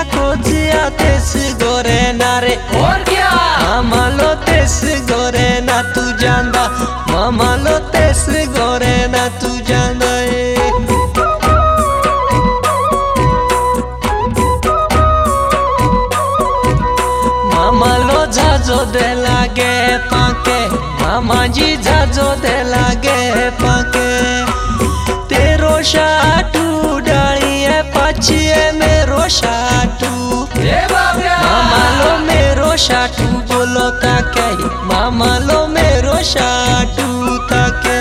खोजिया तेस गोरे ना रे। और क्या मामा लो तेस गोरे ना तू जांदा, मामा लो तेस गोरे ना तू जांदा मामा लो झाजो दे लागे पाके, मामा जी झाजो दे लागे पाके। तेरो शाटू डालिए पछिए मेरो शाटू, मामा लो मेरो शाटू बोलो ताके, मामा लो मेरो शाटू ताके।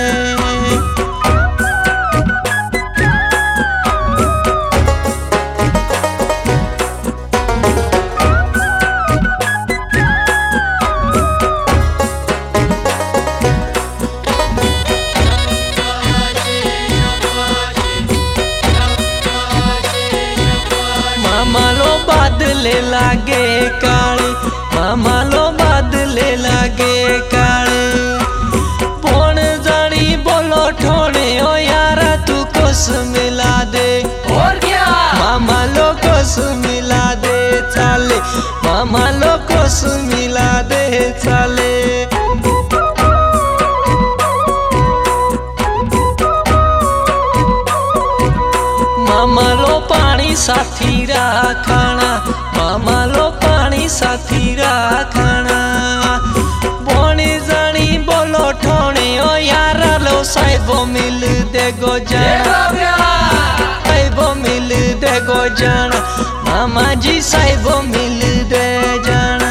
मामा लो बादले लागे काले, मामा लो बादले लागे काले। कौन जानी बोलो ठोने ओ यारा तू कुछ मिला दे। और क्या मामा लो कुछ मिला दे चाले, मामा लो कुछ मिला दे चाले। मामा लो पानी साथी राखना, मामा लो पानी साथी राखना। बोनी जानी बोलो ठोने ओ यारा लो साहिबो मिल दे गो जाना, साहिबो मिल दे गो जाना, मामा जी साहिबो मिल दे जाना।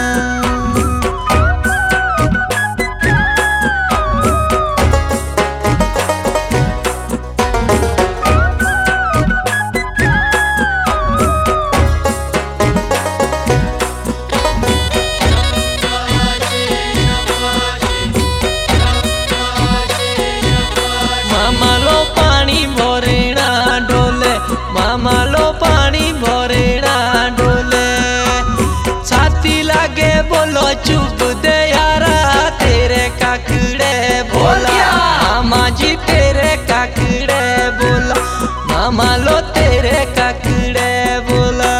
मामा लो पानी भरेना डोले, मामा लो पानी भरेना डोले। छाती लागे बोलो चुप दे यारा तेरे काकड़े बोला, मामा जी तेरे काकड़े बोला, मामा लो तेरे काकड़े बोला।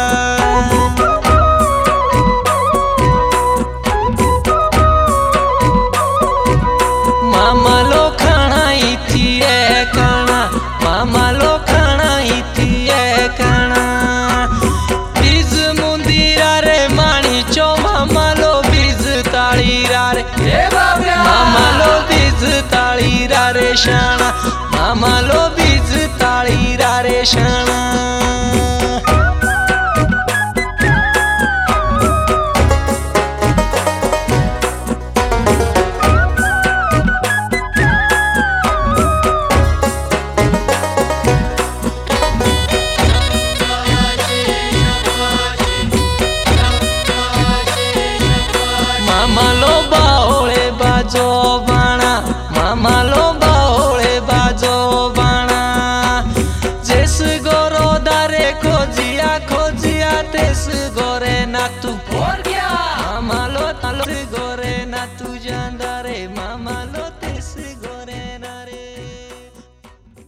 मामा लो खाना ही थी खाना, मामा लो खाना ही थी खाना। बीज मुंदिरा रे मानी चो, मामा लो बीज तालीरा रे, मामा लो बीज तालीरा रे शाना, मामा लो बीज तालीरा रे शाना। मामा लो बाओले बाजो बाणा, मामा लो बाओले बाजो बाणा। जेस गोरो दारे खोजिया खोजिया तेस गोरे ना तू। और क्या मामा लो गोरे ना तू जांदा।